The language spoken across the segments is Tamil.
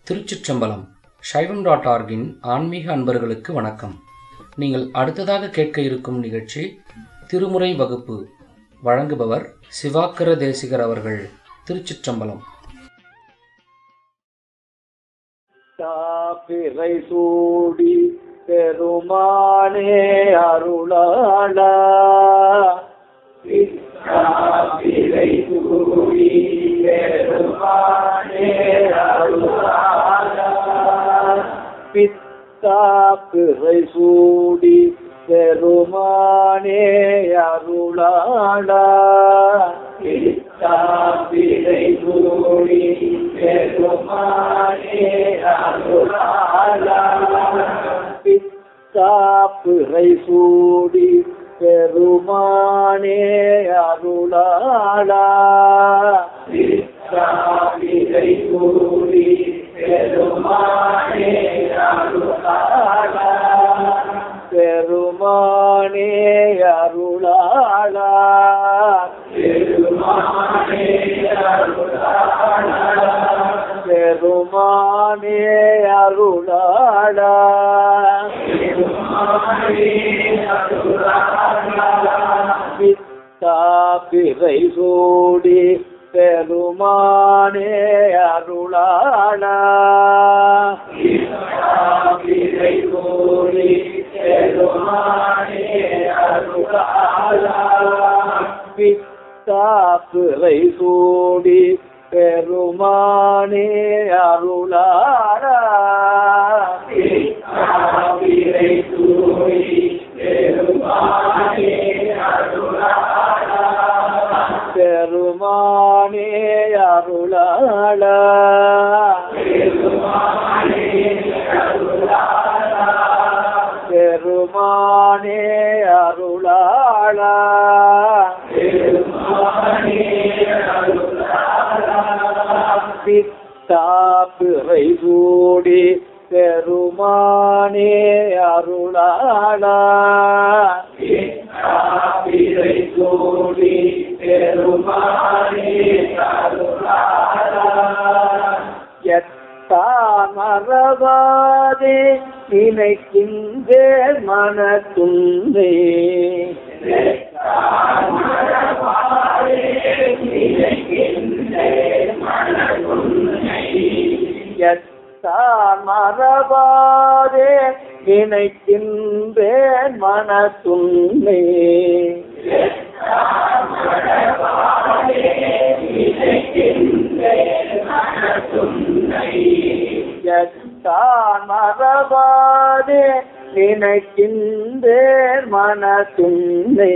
திருச்சிற்றம்பலம். சைவம்.org-இன் ஆன்மீக அன்பர்களுக்கு வணக்கம். நீங்கள் அடுத்ததாக கேட்க இருக்கும் நிகழ்ச்சி திருமுறை வகுப்பு. வழங்குபவர் சிவாக்கர தேசிகர் அவர்கள். திருச்சிற்றம்பலம். பிறை சூடி பெருமானே அருளாளா, பிறை சூடி பெருமானே அருளாளா, பித்தா பிறை சூடி பெருமானே அருளாளா, பித்தா பிறை சூடி பெருமானே அருளாளா, பித்தா பிறை சூடி பெருமானே அருளாளா, பித்தா பிறை சூடி பெருமானே அருளாளா, பெருமானே அருளாளா, பெருமானே அருளாளா, பெருமானே அருளாளா, பெருமானே அருளாளா, பித்தா பிறை சூடி பெருமானே அருளாளா, பித்தா பிறை சூடி பெருமானே அருளாளா, பித்தா பிறை சூடி பெருமானே அருளாளா, பித்தா பிறை சூடி பெருமானே அருளாளா, பெருமானே அருளாளா, பெருமானே அருளாளா, பெருமானே அருளாளா, பெருமானே அருளாளா, பித்தா பிறை சூடி பெருமானே அருளாளா, பித்தா பிறை சூடி பெருமானே அருளாளா, எத்தா மறவாதே நினைக்கின்றேன் மனத்துண்டே, எத்தான் மறவாதே நினைக்கின்றேன் மனத்துண்டே, எத்தான் மறவாதே நினைக்கின்றேன் மனத்துண்டே,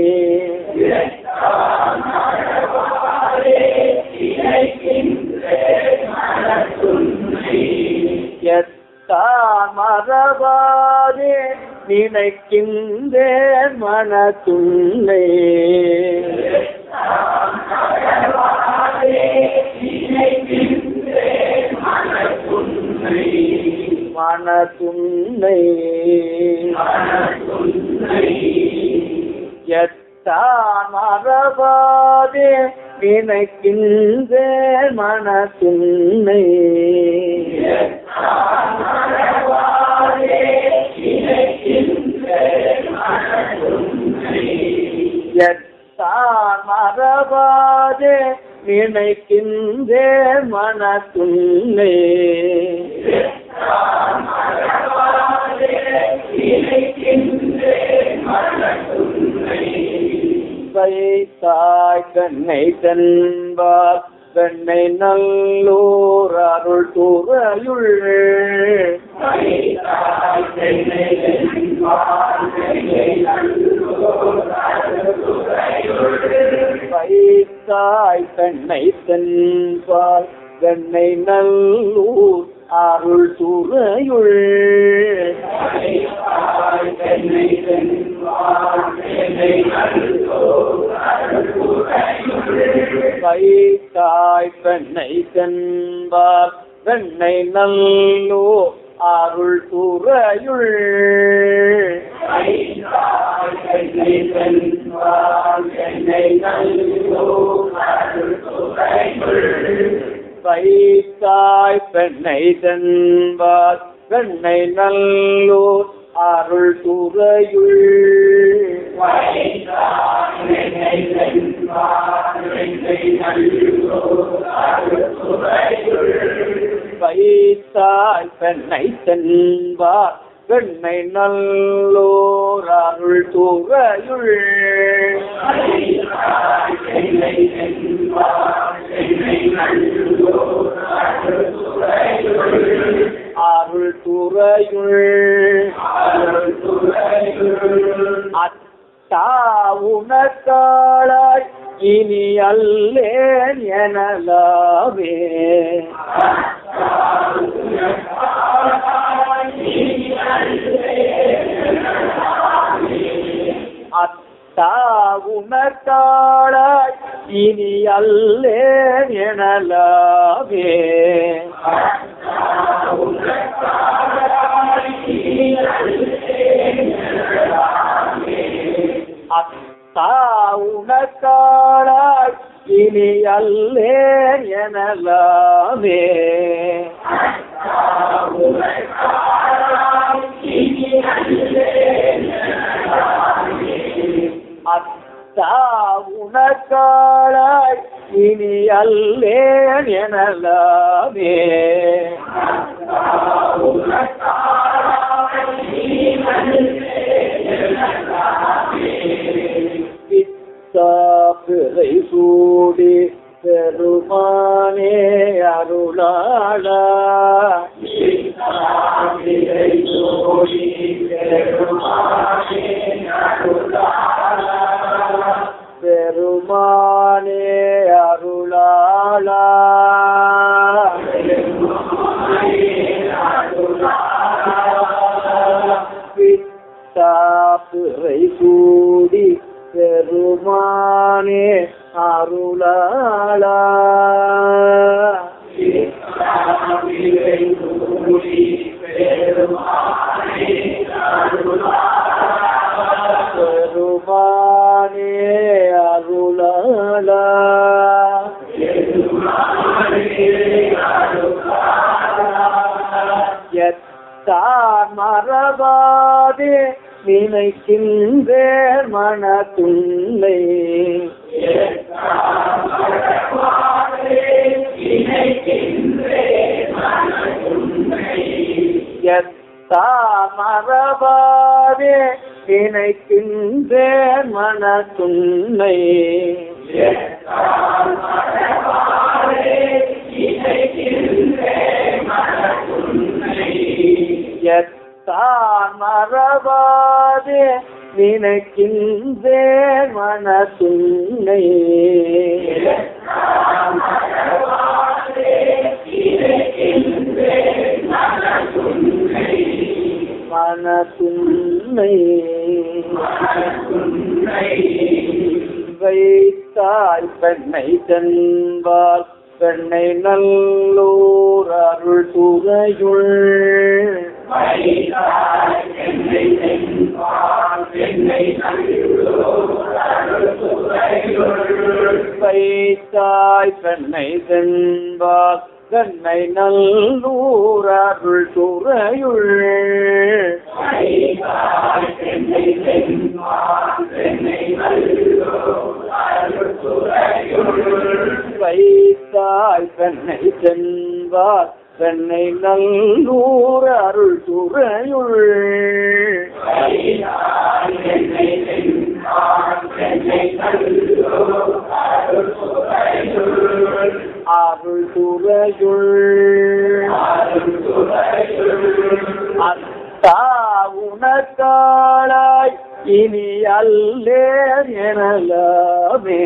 எத்தான் மறவாதே நினைக்கின்றேன் மனத்துண்டே, மனத்துண்டை, எத்தான் மறவாதே நினைக்கின்றேன் மனத்துண்டை, எத்தான் மறவாதே நினைக்கின்றேன் மனத்துண்டை, வைத்தாய் கண்ணை தன்பார் கண்ணை நல்லூர் அருள் துறையுள், வைத்தாய் கண்ணை தன்பார் கண்ணை நல்லூர் அருள் துறையுள், வைத்தாய் பெண்ணை தென்பார் வெண்ணை நல்லூர் அருள் துறையுள், வைத்தாய் பெண்ணை தென்பால் வெண்ணை நல்லூர் அருள் துறையுள் வைத்தாய் பெண்ணை தென்பால் வெண்ணை நல்லோர் அருள் துறையுள் அருள் துறையுள் அத்தா உனக்காளாய் இனி அல்லேன் எனலாவே அத்தா உனக்காளாய் இனி அல்லேன் எனலாவே அத்தா உனக்காளாய் இனி அல்லேன் எனலாவே அத்தா உனக்காளாய் இனி அல்லேன் எனலாவே பிறை சூடி பெருமானே அருளாளா பெருமானே அருளாளா பிறை சூடி பெருமானே அருளாளா பெருமானே அருளாளா எத்தான் மறவாதே நினைக்கின்றேன் மனத்துள்ளை எத்தான் மறவாதே நினைக்கின்றேன் மனத்துள்ளை எத்தான் மறவாதே நினைக்கின்றேன் மனத்துன்னை மனத்துன்னை வைத்தாய் பெண்ணை தென்பால் பெண்ணை நல்லூர் அருள் துறையுள் வைத்தாய் பெண்ணை தென்பால் பெண்ணை நல்லூர் அருள் துறையுள் வைத்தாய் பெண்ணை தென்பால் பெண்ணை நல்லூர் அருள் துறையுள் அருள் துறையுள் அத்தா உனக்காளாய் இனி அல்லேன் எனலாமே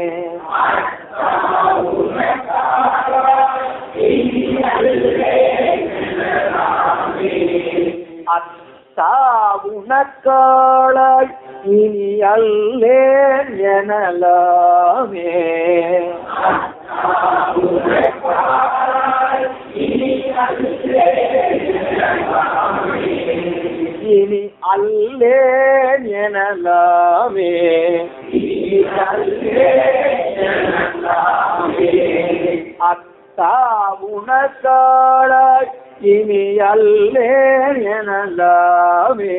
அத்தா உனக்காளாய் இனி அல்லேன் எனலாமே இனி அல்லேன் எனலாமே அத்தா உனக்காளாய் இனி அல்லேன் எனலாமே.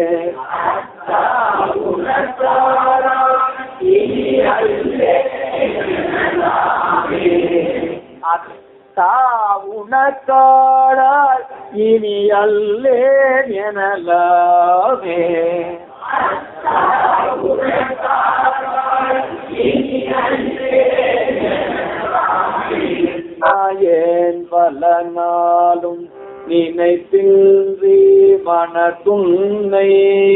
அத்தா உனக்காளாய் இனி அல்லேன் எனலாமே. ஏன் பல நாளும் நினைப்பின்றி மனத்துன்னை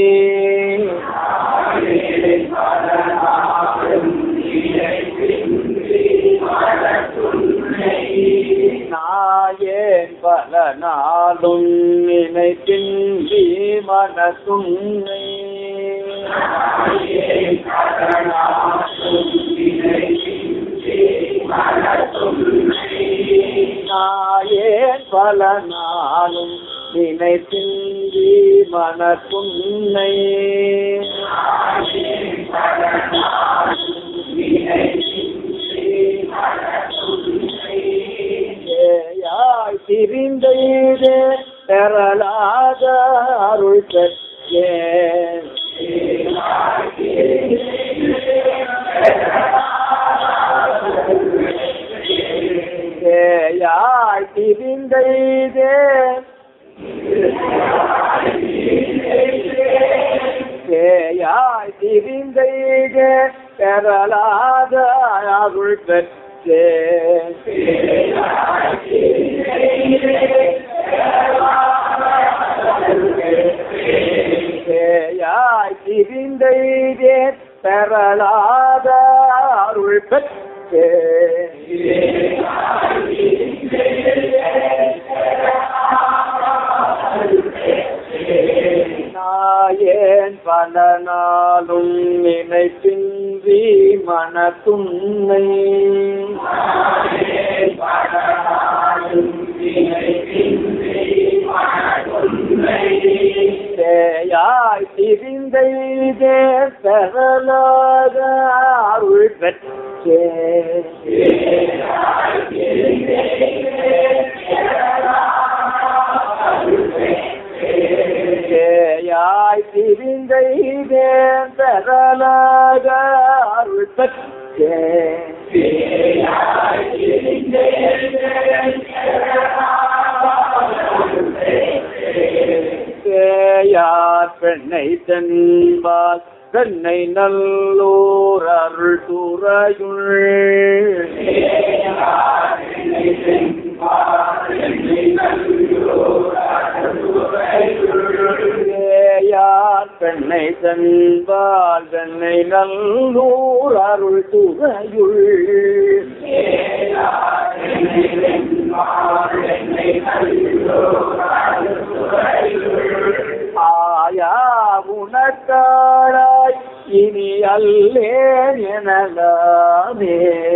நாயேன் பல நாளும் நினைப்பின்றி மனத்துன்னை நாயேன் பல நாளும் நினைப்பின்றி மனத்துன்னை ஏயாய் திரிந்தே பெறலாத அருள் பெற்றேன். ஏயாய் திரிந்தே ஏயாய் திரிந்தே பெறலாத அருள் பெற்றேன். ஏயாய் திரிந்தே பெறலாத அருள் பெற்றேன். நாயேன் பல நாளும் நினைப்பின்றி மனத்துன்னை தேயாய் திரிந்தே பெறலாத அருள் பெற்றேன். தேயாய் திரிந்தே பெறலாத அருள் பெற்றேன். தேயார் பெண்ணை தென்பால் பெண்ணை நல்லோர் அருள் துறையுள் தேயார் பெண்ணை தென்பால் பெண்ணை நல்லோர் அருள் துறையுள் ஆயா உனக்காளாய் இனி அல்லேன் எனலாமே.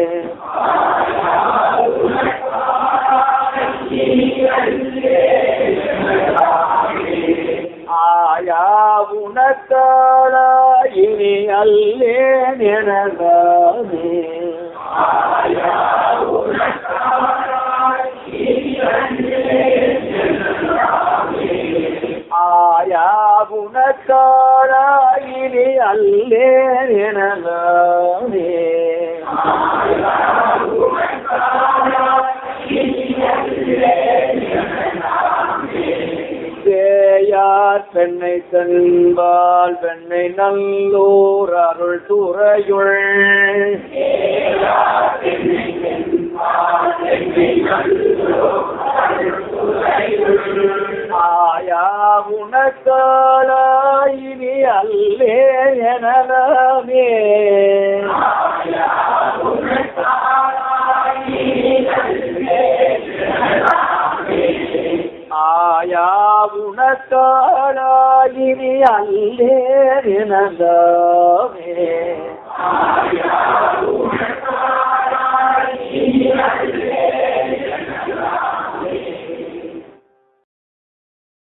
ஆயா உனக்காளாய் இனி அல்லேன் எனலாமே. ஆயா உனக்காளாய் இனி அல்லேன் எனலாமே. தேயார் பெண்ணை தன்பால் பெண்ணை நல்லோர் அருள் துறையுள் ஆயா உனக்காளாய் இனி அல்லேன் எனலாமே. ஆயா உனக்காளாய் இனி அல்லேன் எனலாமே.